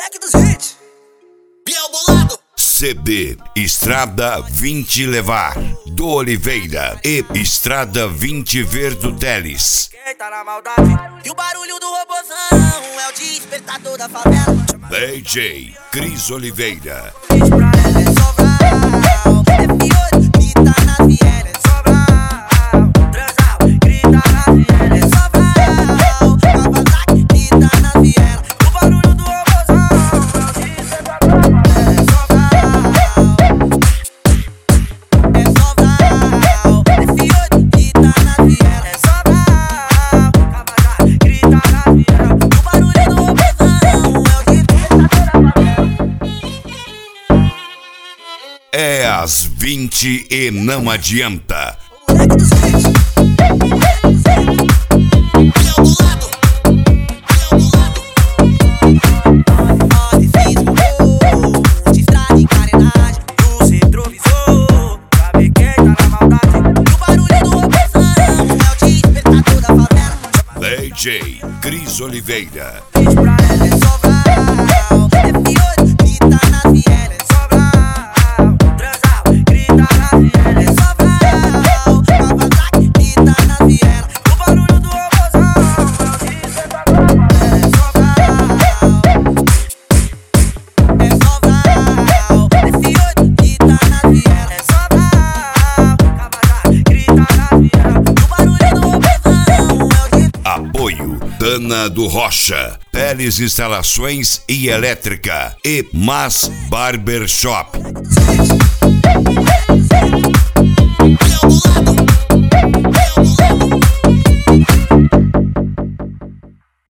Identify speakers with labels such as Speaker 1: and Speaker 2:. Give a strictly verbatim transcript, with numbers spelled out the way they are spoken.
Speaker 1: moleque dos hits. Biel Bolado.
Speaker 2: C D Estrada vinte Levar do Oliveira e Estrada vinte Verdo Teles.
Speaker 1: Quem tá na maldade? E o barulho do robozão é o despertador da favela.
Speaker 2: D J Cris Oliveira.
Speaker 1: Diz pra ela é Sobral, é Fiore que tá na viela, é Sobral. Transal, grita na viela, é Sobral. Kawasaki que tá na viela. O barulho do robozão é o despertador da favela. É Sobral, é Sobral, é Fiore que tá na viela, é Sobral. Kawasaki grita na viela. O barulho do robozão é o despertador da favela.
Speaker 2: É às vinte e não adianta.
Speaker 1: Moleque dos hits. Biel Bolado. Biel Bolado. Nós fiz gol de estrada e carenagem no retrovisor, pra ver quem tá na maldade. E o barulho do robozão é o despertador da favela.
Speaker 2: D J Cris Oliveira.
Speaker 1: Diz pra ela é Sobral, é Fiore que tá na viela, é Sobral. Transal, grita na viela, é Sobral. Kawasaki que tá na viela. O barulho do robozão é o despertador da favela. É Sobral, é Sobral, é Fiore que tá na viela, é Sobral. Kawasaki grita na viela. O barulho do robozão é o despertador.
Speaker 2: Apoio Dana do Rocha, Teles Instalações e Elétrica e Mas Barber Shop.
Speaker 1: Moleque dos hits.